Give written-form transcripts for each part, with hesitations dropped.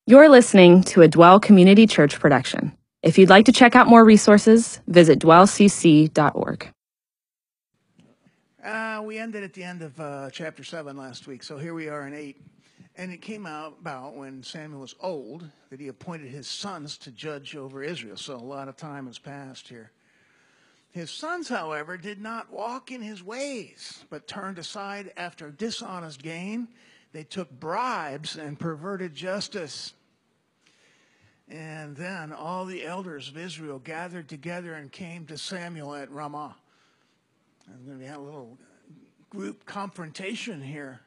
You're listening to a Dwell Community Church production. If you'd like to check out more resources, visit dwellcc.org. We ended at the end of chapter 7 last week, so here we are in 8. And it came out about when Samuel was old that he appointed his sons to judge over Israel. So a lot of time has passed here. His sons, however, did not walk in his ways, but turned aside after dishonest gain. They took bribes and perverted justice. And then all the elders of Israel gathered together and came to Samuel at Ramah. And we had a little group confrontation here.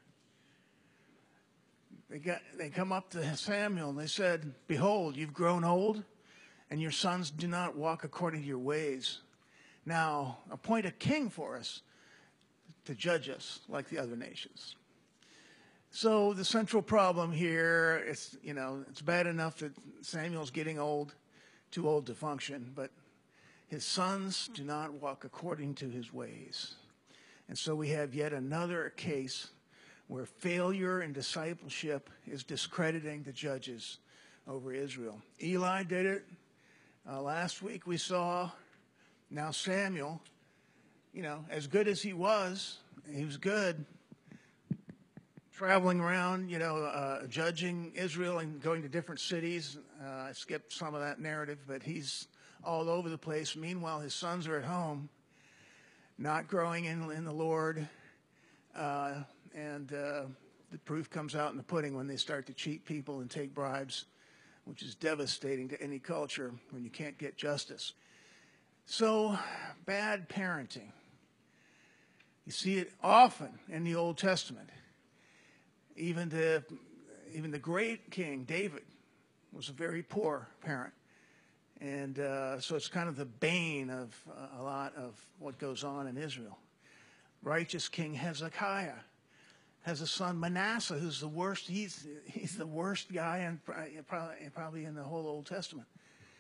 They come up to Samuel and they said, "Behold, you've grown old, and your sons do not walk according to your ways. Now appoint a king for us to judge us like the other nations." So the central problem here is, it's bad enough that Samuel's getting old, too old to function, but his sons do not walk according to his ways. And so we have yet another case where failure in discipleship is discrediting the judges over Israel. Eli did it. Last week we saw, now Samuel, as good as he was good, traveling around, judging Israel and going to different cities. I skipped some of that narrative, but he's all over the place. Meanwhile, his sons are at home, not growing in the Lord. And the proof comes out in the pudding when they start to cheat people and take bribes, which is devastating to any culture when you can't get justice. So, bad parenting. You see it often in the Old Testament. Even the great King David was a very poor parent. And so it's kind of the bane of a lot of what goes on in Israel. Righteous King Hezekiah has a son Manasseh, who's the worst. He's the worst guy and probably in the whole Old Testament.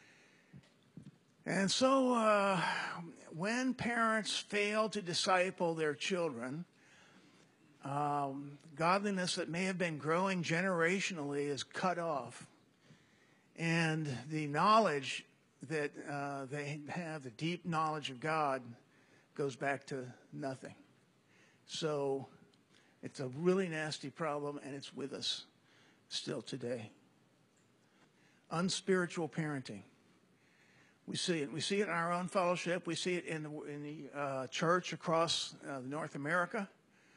And so when parents fail to disciple their children, godliness that may have been growing generationally is cut off. And the knowledge that they have, the deep knowledge of God, goes back to nothing. So it's a really nasty problem, and it's with us still today. Unspiritual parenting. We see it. We see it in our own fellowship. We see it in the church across North America.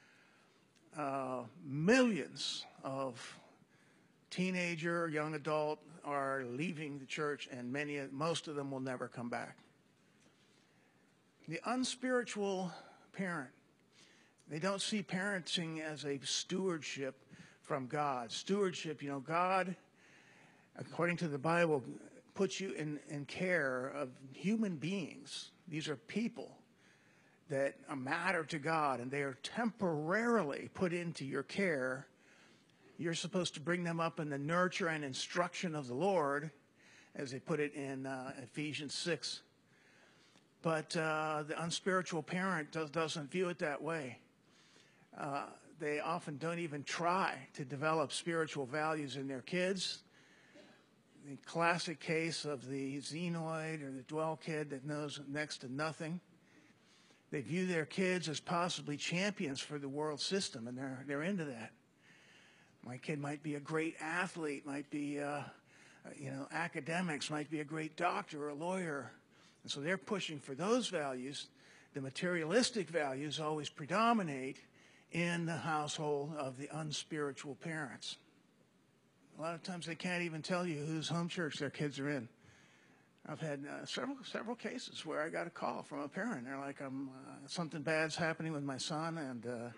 Millions of teenager, young adult are leaving the church, and most of them will never come back. The unspiritual parent, they don't see parenting as a stewardship from God. Stewardship, God, according to the Bible, puts you in care of human beings. These are people that matter to God, and they are temporarily put into your care. You're supposed to bring them up in the nurture and instruction of the Lord, as they put it in Ephesians 6. But the unspiritual parent doesn't view it that way. They often don't even try to develop spiritual values in their kids. The classic case of the xenoid or the dwell kid that knows next to nothing. They view their kids as possibly champions for the world system, and they're into that. My kid might be a great athlete, might be, academics, might be a great doctor or a lawyer. And so they're pushing for those values. The materialistic values always predominate in the household of the unspiritual parents. A lot of times they can't even tell you whose home church their kids are in. I've had several cases where I got a call from a parent. They're like, something bad's happening with my son, and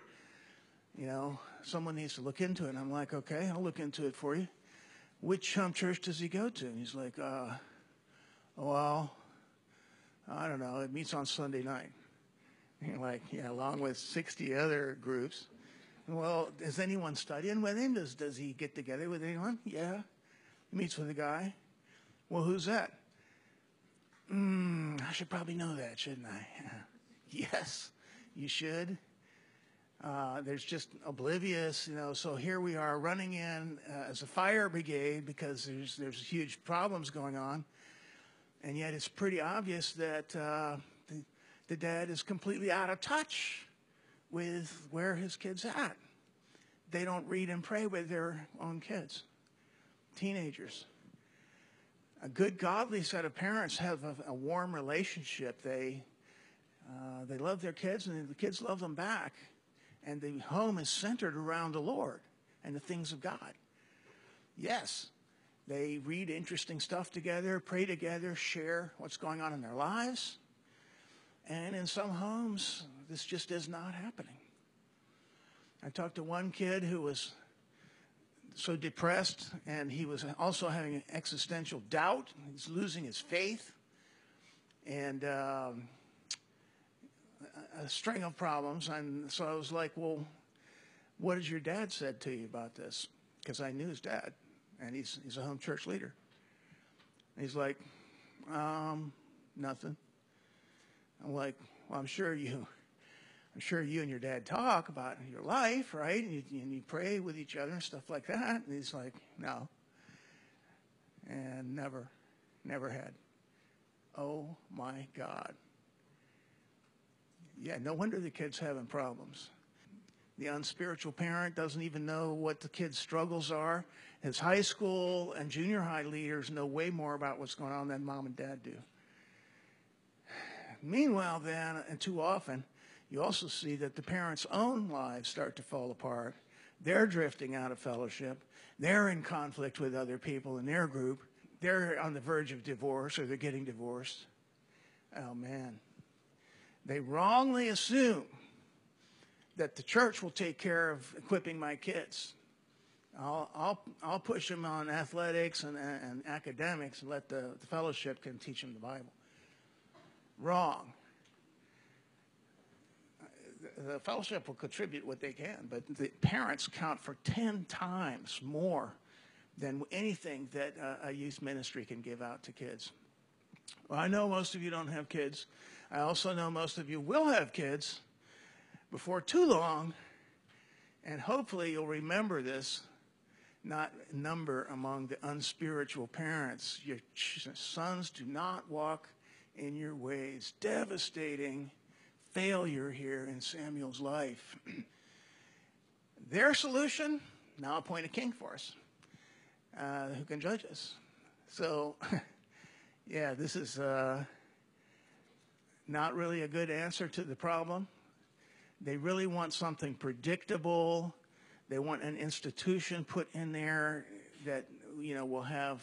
someone needs to look into it. And I'm like, okay, I'll look into it for you. Which home church does he go to? And he's like, well, I don't know. It meets on Sunday night. And you're like, yeah, along with 60 other groups. Well, is anyone studying with him? Does he get together with anyone? Yeah. He meets with a guy. Well, who's that? I should probably know that, shouldn't I? Yes, you should. There's just oblivious, so here we are running in as a fire brigade because there's huge problems going on. And yet it's pretty obvious that the dad is completely out of touch with where his kid's at. They don't read and pray with their own kids, teenagers. A good, godly set of parents have a warm relationship. They love their kids, and the kids love them back. And the home is centered around the Lord and the things of God. Yes, they read interesting stuff together, pray together, share what's going on in their lives. And in some homes, this just is not happening. I talked to one kid who was so depressed, and he was also having existential doubt. He's losing his faith. And a string of problems. And so I was like, well, what has your dad said to you about this? Because I knew his dad, and he's a home church leader. And he's like, nothing. I'm like, well, I'm sure you and your dad talk about your life, right? And you pray with each other and stuff like that. And he's like, no. And never had. Oh my God. Yeah, no wonder the kid's having problems. The unspiritual parent doesn't even know what the kid's struggles are. His high school and junior high leaders know way more about what's going on than mom and dad do. Meanwhile, then, and too often, you also see that the parents' own lives start to fall apart. They're drifting out of fellowship. They're in conflict with other people in their group. They're on the verge of divorce, or they're getting divorced. Oh, man. They wrongly assume that the church will take care of equipping my kids. I'll push them on athletics and academics and let the fellowship can teach them the Bible. Wrong. The fellowship will contribute what they can, but the parents count for 10 times more than anything that a youth ministry can give out to kids. Well, I know most of you don't have kids. I also know most of you will have kids before too long, and hopefully you'll remember this, not number among the unspiritual parents. Your sons do not walk in your ways. Devastating failure here in Samuel's life. Their solution, now appoint a king for us who can judge us. So, yeah, this is not really a good answer to the problem. They really want something predictable. They want an institution put in there that, will have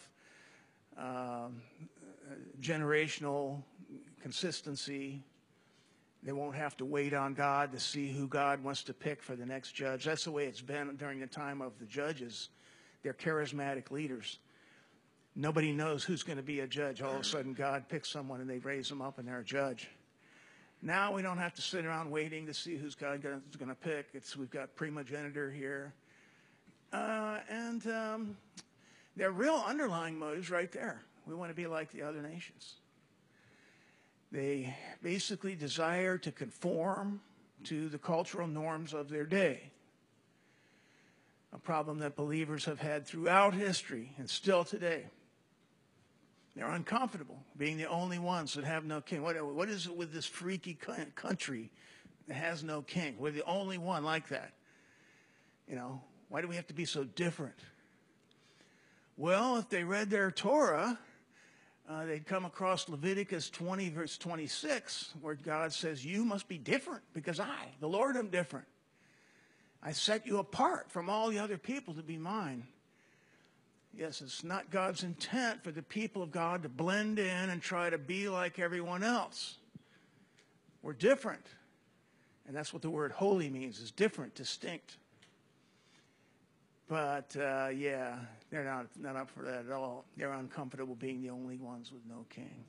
generational consistency. They won't have to wait on God to see who God wants to pick for the next judge. That's the way it's been during the time of the judges. They're charismatic leaders. Nobody knows who's going to be a judge. All of a sudden, God picks someone and they raise them up and they're a judge. Now we don't have to sit around waiting to see who's God is going to pick. We've got primogeniture here. And their real underlying motives right there. We want to be like the other nations. They basically desire to conform to the cultural norms of their day. A problem that believers have had throughout history and still today. They're uncomfortable being the only ones that have no king. What is it with this freaky country that has no king? We're the only one like that. Why do we have to be so different? Well, if they read their Torah, they'd come across Leviticus 20, verse 26, where God says, you must be different because I, the Lord, am different. I set you apart from all the other people to be mine. Yes, it's not God's intent for the people of God to blend in and try to be like everyone else. We're different. And that's what the word holy means, is different, distinct. But, yeah, they're not up for that at all. They're uncomfortable being the only ones with no king.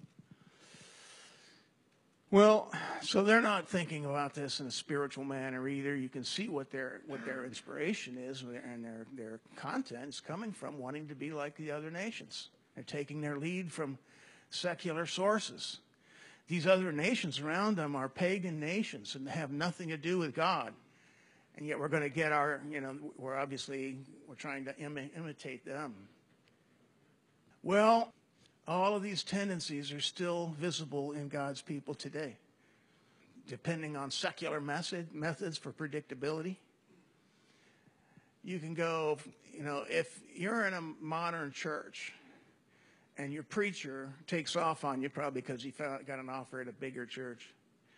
Well, so they're not thinking about this in a spiritual manner either. You can see what their inspiration is, and their content is coming from wanting to be like the other nations. They're taking their lead from secular sources. These other nations around them are pagan nations and have nothing to do with God. And yet we're going to get we're trying to imitate them. Well, all of these tendencies are still visible in God's people today, depending on secular methods for predictability. You can go, if you're in a modern church and your preacher takes off on you, probably because he got an offer at a bigger church,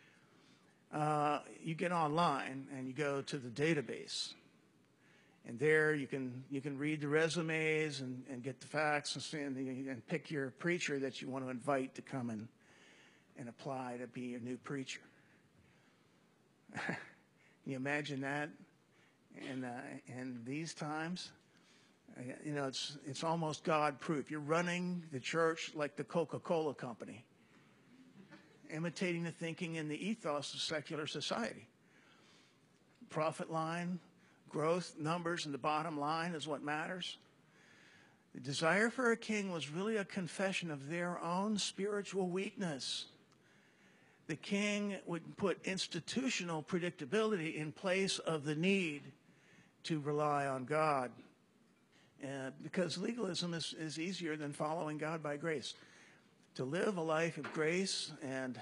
you get online and you go to the database. And there you can read the resumes and get the facts and pick your preacher that you want to invite to come and apply to be your new preacher. Can you imagine that? And these times, it's almost God-proof. You're running the church like the Coca-Cola company, imitating the thinking and the ethos of secular society. Profit line, growth, numbers, and the bottom line is what matters. The desire for a king was really a confession of their own spiritual weakness. The king would put institutional predictability in place of the need to rely on God. Because legalism is easier than following God by grace. To live a life of grace and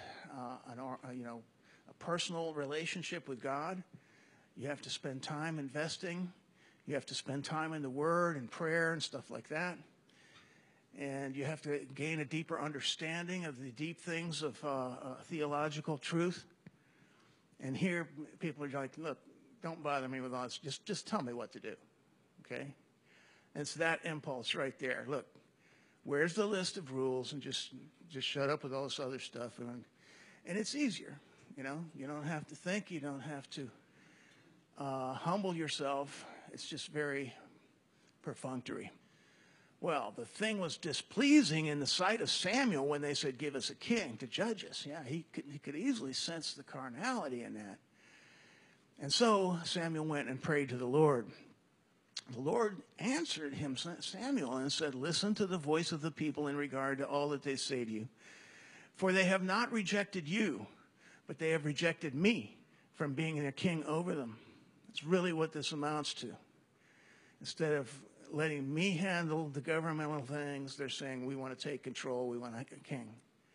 a personal relationship with God, you have to spend time investing. You have to spend time in the Word and prayer and stuff like that. And you have to gain a deeper understanding of the deep things of theological truth. And here people are like, look, don't bother me with all this. Just tell me what to do, okay? And it's that impulse right there. Look, where's the list of rules? And just shut up with all this other stuff. And it's easier, You don't have to think. You don't have to humble yourself. It's just very perfunctory. Well, the thing was displeasing in the sight of Samuel when they said, give us a king to judge us. Yeah, he could easily sense the carnality in that. And so Samuel went and prayed to the Lord. The Lord answered him, Samuel, and said, listen to the voice of the people in regard to all that they say to you. For they have not rejected you, but they have rejected me from being a king over them. That's really what this amounts to. Instead of letting me handle the governmental things, they're saying, we want to take control, we want a king.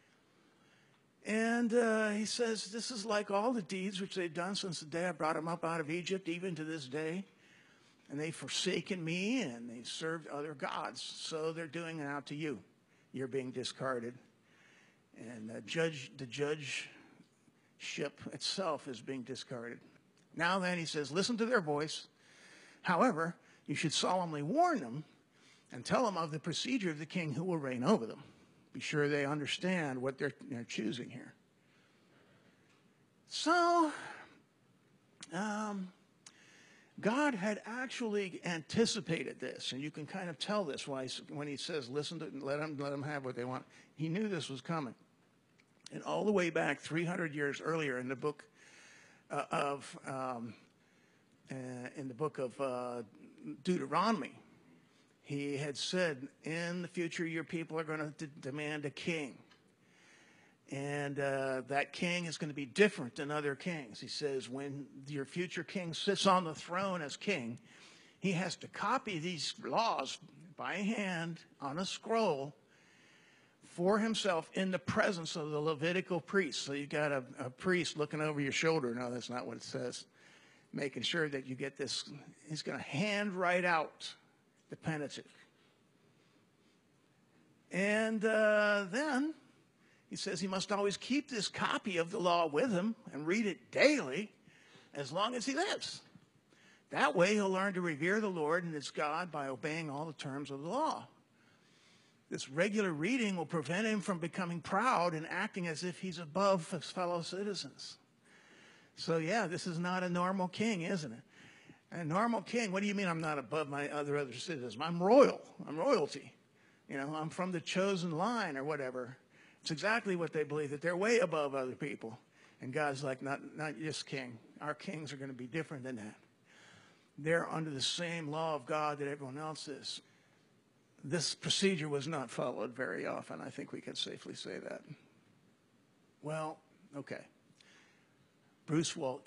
And he says, this is like all the deeds which they've done since the day I brought them up out of Egypt, even to this day. And they've forsaken me, and they've served other gods. So they're doing it now to you. You're being discarded. And the judgeship itself is being discarded. Now then, he says, listen to their voice. However, you should solemnly warn them and tell them of the procedure of the king who will reign over them. Be sure they understand what they're choosing here. So, God had actually anticipated this, and you can kind of tell this when he says, listen to let them have what they want. He knew this was coming. And all the way back 300 years earlier in the book of Deuteronomy, he had said, in the future your people are going to demand a king. And that king is going to be different than other kings. He says when your future king sits on the throne as king, he has to copy these laws by hand on a scroll for himself in the presence of the Levitical priests. So you've got a priest looking over your shoulder. No, that's not what it says. Making sure that you get this. He's going to hand write out the Pentateuch. And then he says he must always keep this copy of the law with him and read it daily as long as he lives. That way he'll learn to revere the Lord and his God by obeying all the terms of the law. This regular reading will prevent him from becoming proud and acting as if he's above his fellow citizens. So yeah, this is not a normal king, isn't it? A normal king, what do you mean I'm not above my other citizens? I'm royal. I'm royalty. I'm from the chosen line or whatever. It's exactly what they believe, that they're way above other people. And God's like, not this king. Our kings are going to be different than that. They're under the same law of God that everyone else is. This procedure was not followed very often. I think we can safely say that. Well, okay. Bruce Waltke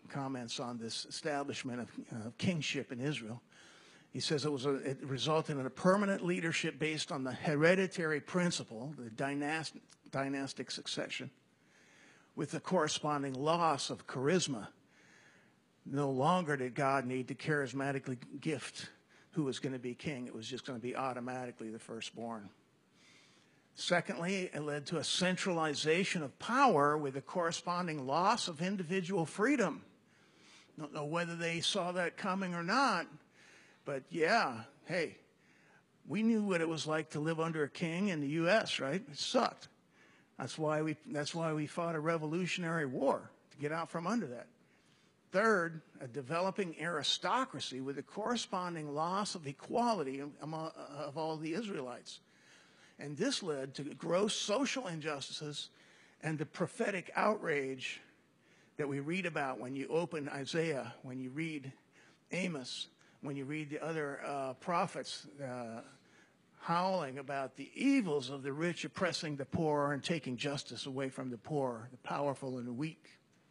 comments on this establishment of kingship in Israel. He says it resulted in a permanent leadership based on the hereditary principle, the dynastic succession, with the corresponding loss of charisma. No longer did God need to charismatically gift who was going to be king. It was just going to be automatically the firstborn. Secondly, it led to a centralization of power with a corresponding loss of individual freedom. Don't know whether they saw that coming or not, but yeah, hey, we knew what it was like to live under a king in the U.S., right? It sucked. That's why we fought a Revolutionary War, to get out from under that. Third, a developing aristocracy with a corresponding loss of equality of all the Israelites. And this led to gross social injustices and the prophetic outrage that we read about when you open Isaiah, when you read Amos, when you read the other prophets howling about the evils of the rich oppressing the poor and taking justice away from the poor, the powerful and the weak.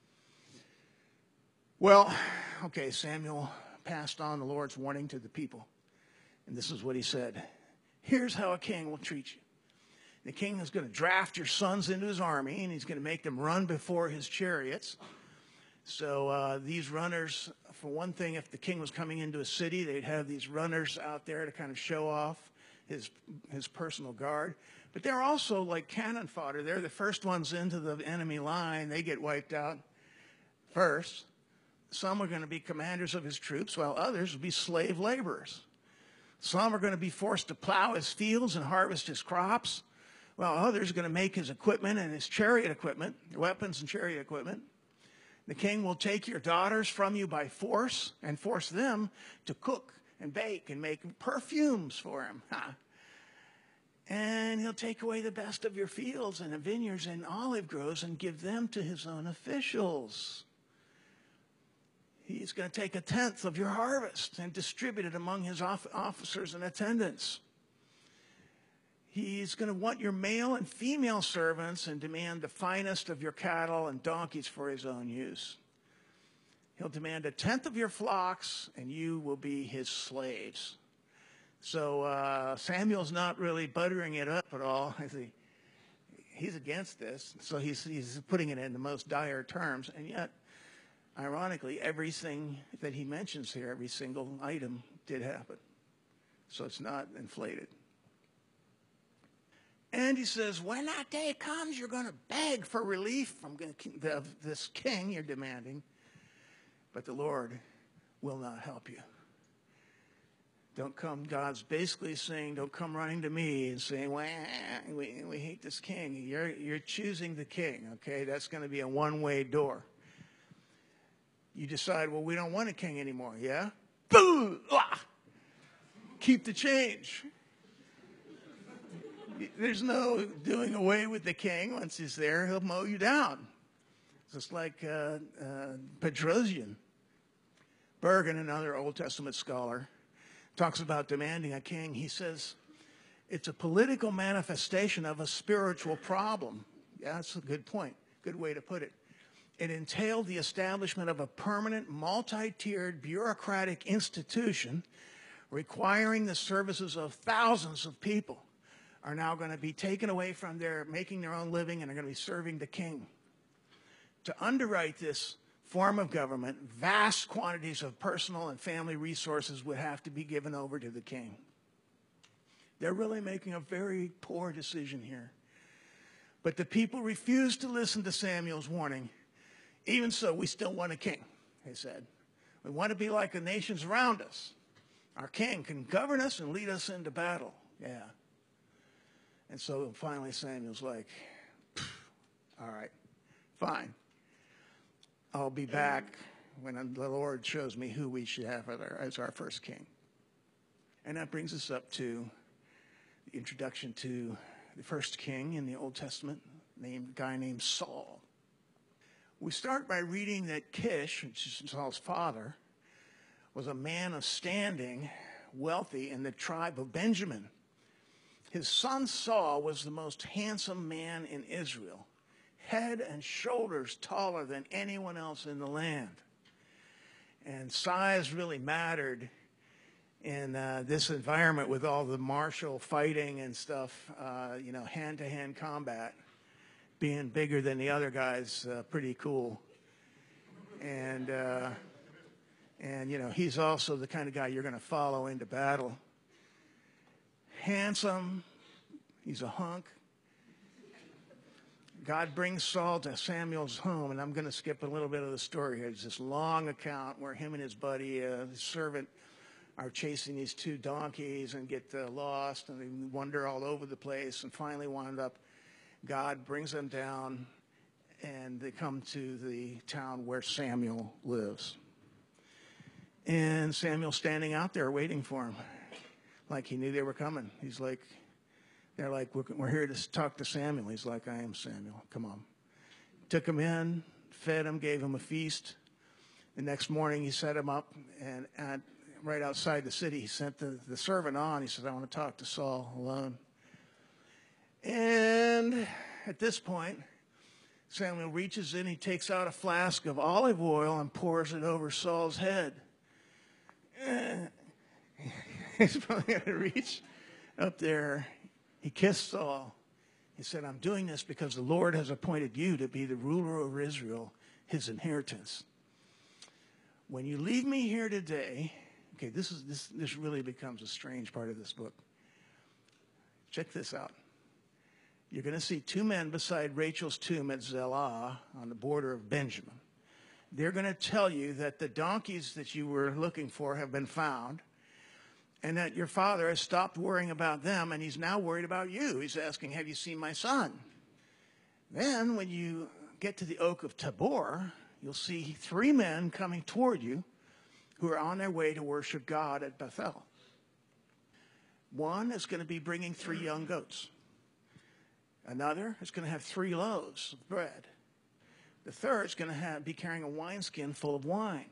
Well, okay, Samuel passed on the Lord's warning to the people. And this is what he said. Here's how a king will treat you. The king is going to draft your sons into his army, and he's going to make them run before his chariots. So these runners, for one thing, if the king was coming into a city, they'd have these runners out there to kind of show off his personal guard. But they're also like cannon fodder. They're the first ones into the enemy line. They get wiped out first. Some are going to be commanders of his troops, while others will be slave laborers. Some are going to be forced to plow his fields and harvest his crops, while others are going to make his equipment and his chariot equipment, weapons and chariot equipment. The king will take your daughters from you by force and force them to cook and bake and make perfumes for him. And he'll take away the best of your fields and the vineyards and olive groves and give them to his own officials. He's going to take 1/10 of your harvest and distribute it among his officers and attendants. He's going to want your male and female servants and demand the finest of your cattle and donkeys for his own use. He'll demand 1/10 of your flocks, and you will be his slaves. So Samuel's not really buttering it up at all. He's against this, so he's putting it in the most dire terms, and yet, ironically, everything that he mentions here, every single item did happen. So it's not inflated. And he says, when that day comes, you're going to beg for relief from this king you're demanding, but the Lord will not help you. Don't come, God's basically saying, don't come running to me and saying, well, we hate this king. You're choosing the king, okay? That's going to be a one-way door. You decide, well, we don't want a king anymore, yeah? Boo! Ah! Keep the change. There's no doing away with the king. Once he's there, he'll mow you down. Just like Petrosian. Bergen, another Old Testament scholar, talks about demanding a king. He says, it's a political manifestation of a spiritual problem. Yeah, that's a good point. Good way to put it. It entailed the establishment of a permanent, multi-tiered, bureaucratic institution requiring the services of thousands of people are now going to be taken away from their making their own living and are going to be serving the king. To underwrite this form of government, vast quantities of personal and family resources would have to be given over to the king. They're really making a very poor decision here. But the people refused to listen to Samuel's warning. Even so, we still want a king, they said. We want to be like the nations around us. Our king can govern us and lead us into battle. Yeah. And so finally Samuel's like, all right, fine. I'll be back when the Lord shows me who we should have as our first king. And that brings us up to the introduction to the first king in the Old Testament, a guy named Saul. We start by reading that Kish, which is Saul's father, was a man of standing, wealthy in the tribe of Benjamin. His son Saul was the most handsome man in Israel, head and shoulders taller than anyone else in the land. And size really mattered in this environment with all the martial fighting and stuff, hand-to-hand combat. Being bigger than the other guys, pretty cool. And he's also the kind of guy you're going to follow into battle. Handsome. He's a hunk. God brings Saul to Samuel's home, and I'm going to skip a little bit of the story here. It's this long account where him and his buddy, his servant, are chasing these 2 donkeys and get lost, and they wander all over the place, and finally wind up, God brings them down, and they come to the town where Samuel lives. And Samuel's standing out there waiting for him, like he knew they were coming. He's like, they're like, we're here to talk to Samuel. He's like, I am Samuel. Come on. Took him in, fed him, gave him a feast. The next morning he set him up, and right outside the city he sent the servant on. He said, I want to talk to Saul alone. And at this point, Samuel reaches in, he takes out a flask of olive oil and pours it over Saul's head. He's probably going to reach up there. He kissed Saul. He said, I'm doing this because the Lord has appointed you to be the ruler over Israel, his inheritance. When you leave me here today, okay, this really becomes a strange part of this book. Check this out. You're going to see 2 men beside Rachel's tomb at Zelah on the border of Benjamin. They're going to tell you that the donkeys that you were looking for have been found, and that your father has stopped worrying about them, and he's now worried about you. He's asking, have you seen my son? Then when you get to the Oak of Tabor, you'll see 3 men coming toward you who are on their way to worship God at Bethel. One is going to be bringing 3 young goats. Another is going to have 3 loaves of bread. The third is going to be carrying a wineskin full of wine.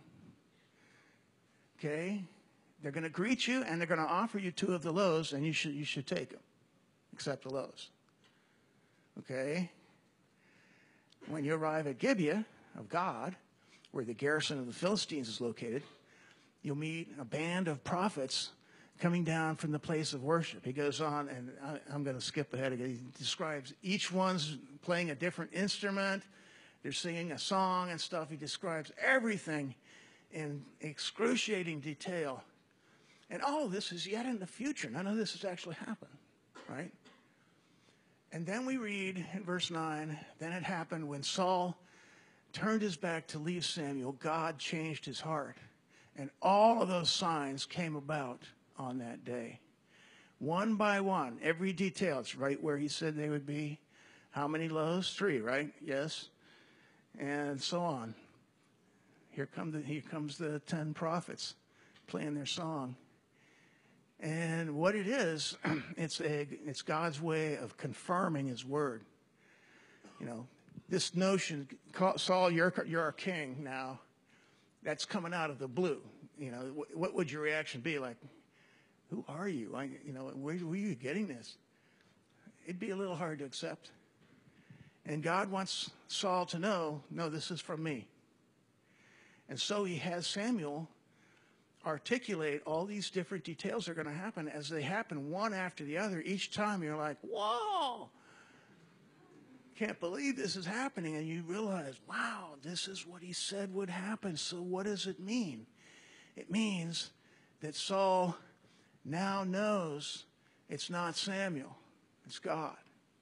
Okay? They're going to greet you, and they're going to offer you 2 of the loaves, and you should take them. Accept the loaves. Okay? When you arrive at Gibeah of God, where the garrison of the Philistines is located, you'll meet a band of prophets coming down from the place of worship. He goes on, and I'm going to skip ahead again. He describes each one's playing a different instrument. They're singing a song and stuff. He describes everything in excruciating detail. And all of this is yet in the future. None of this has actually happened, right? And then we read in verse 9, then it happened when Saul turned his back to leave Samuel, God changed his heart. And all of those signs came about on that day. One by one, every detail. It's right where he said they would be. How many loaves? 3, right? Yes. And so on. Here comes the 10 prophets playing their song. And what it is, it's God's way of confirming his word. You know, this notion, Saul, you're our king now, that's coming out of the blue. You know, what would your reaction be? Like, who are you? Where are you getting this? It'd be a little hard to accept. And God wants Saul to know, no, this is from me. And so he has Samuel articulate all these different details that are going to happen. As they happen one after the other, each time you're like, whoa, can't believe this is happening. And you realize, wow, this is what he said would happen. So what does it mean? It means that Saul now knows it's not Samuel, it's God.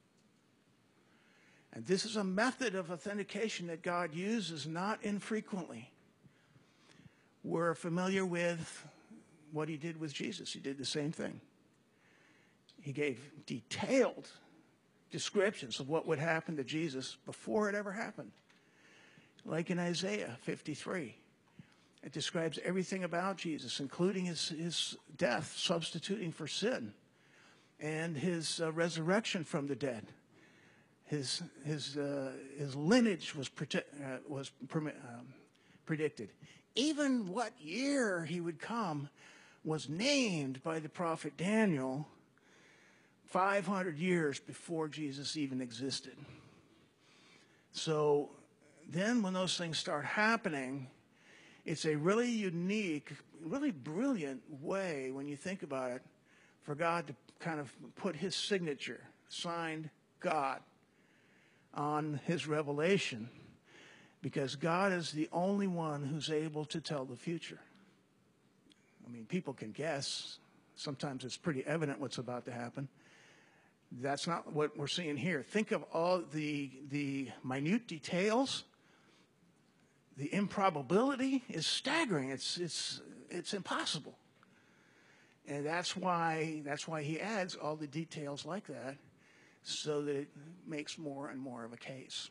And this is a method of authentication that God uses not infrequently. We're familiar with what he did with Jesus. He did the same thing. He gave detailed descriptions of what would happen to Jesus before it ever happened. Like in Isaiah 53. It describes everything about Jesus, including his death, substituting for sin, and his resurrection from the dead. His lineage was predicted. Even what year he would come was named by the prophet Daniel 500 years before Jesus even existed. So then when those things start happening, It's a really unique, really brilliant way, when you think about it, for God to kind of put his signature, signed God, on his revelation, because God is the only one who's able to tell the future. I mean, people can guess. Sometimes it's pretty evident what's about to happen. That's not what we're seeing here. Think of all the minute details. The improbability is staggering. It's impossible. And that's why he adds all the details like that, so that it makes more and more of a case.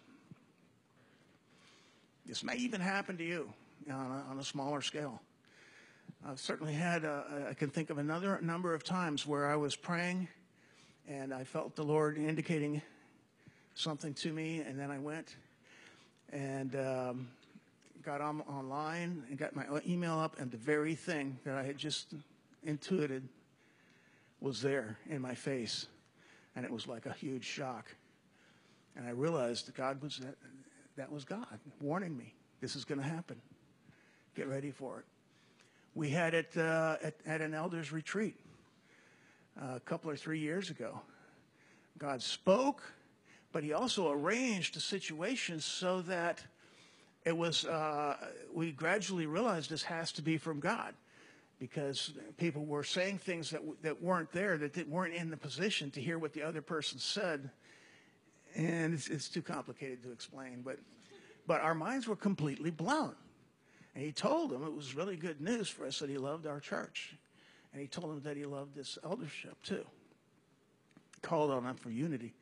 This may even happen to you on a smaller scale. I've certainly had, I can think of another number of times where I was praying and I felt the Lord indicating something to me, and then I went and got online and got my email up, and the very thing that I had just intuited was there in my face, and it was like a huge shock. And I realized that was God warning me, this is going to happen. Get ready for it. We had it at an elders retreat a couple or 3 years ago. God spoke, but he also arranged a situation so that it was, we gradually realized this has to be from God, because people were saying things that weren't there, that weren't in the position to hear what the other person said. And it's too complicated to explain, but our minds were completely blown. And he told them it was really good news for us that he loved our church. And he told them that he loved this eldership too. Called on them for unity.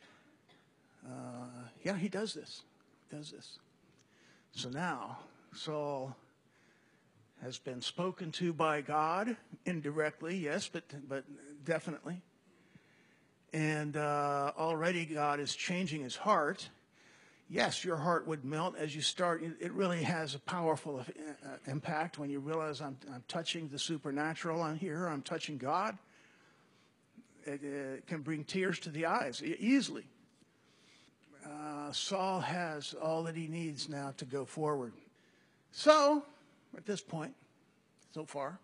Yeah, he does this. He does this. So now, Saul has been spoken to by God, indirectly, yes, but definitely. And already God is changing his heart. Yes, your heart would melt as you start. It really has a powerful impact when you realize I'm touching the supernatural on here. I'm touching God. It can bring tears to the eyes easily. Saul has all that he needs now to go forward. So, at this point, so far,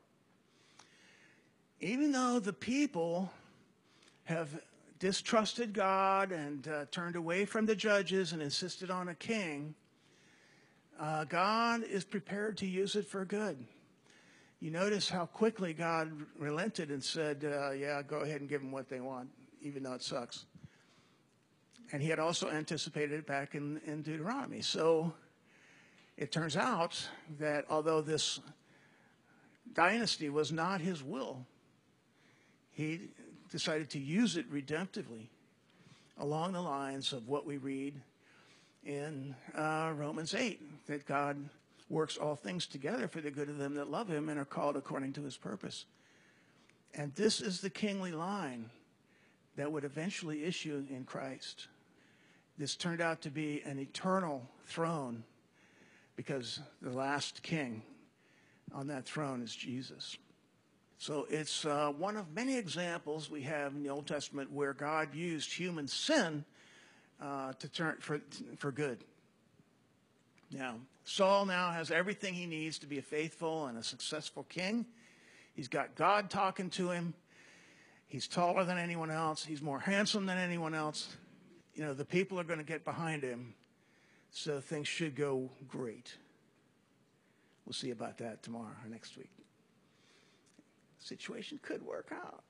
even though the people have distrusted God and turned away from the judges and insisted on a king, God is prepared to use it for good. You notice how quickly God relented and said, yeah, go ahead and give them what they want, even though it sucks. And he had also anticipated it back in Deuteronomy. So it turns out that although this dynasty was not his will, he decided to use it redemptively along the lines of what we read in Romans 8, that God works all things together for the good of them that love him and are called according to his purpose. And this is the kingly line that would eventually issue in Christ. This turned out to be an eternal throne, because the last king on that throne is Jesus. So it's one of many examples we have in the Old Testament where God used human sin to turn for good. Now, Saul now has everything he needs to be a faithful and a successful king. He's got God talking to him. He's taller than anyone else. He's more handsome than anyone else. You know, the people are going to get behind him, so things should go great. We'll see about that tomorrow or next week. Situation could work out.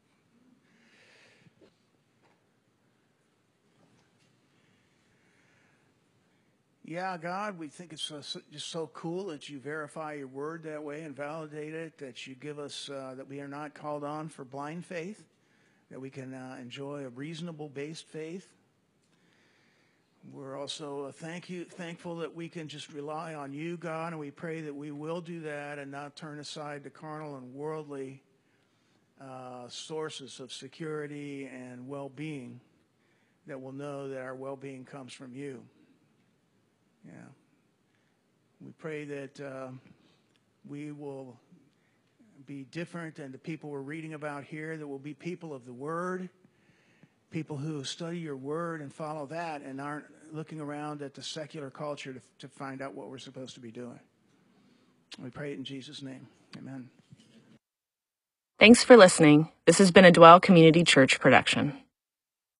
Yeah, God, we think it's just so cool that you verify your word that way and validate it, that you give us, that we are not called on for blind faith, that we can enjoy a reasonable based faith. We're also thankful that we can just rely on you, God, and we pray that we will do that and not turn aside to carnal and worldly sources of security and well-being, that will know that our well-being comes from you. Yeah. We pray that we will be different than the people we're reading about here, that will be people of the Word, people who study your Word and follow that and aren't looking around at the secular culture to find out what we're supposed to be doing. We pray it in Jesus' name. Amen. Thanks for listening. This has been a Dwell Community Church production.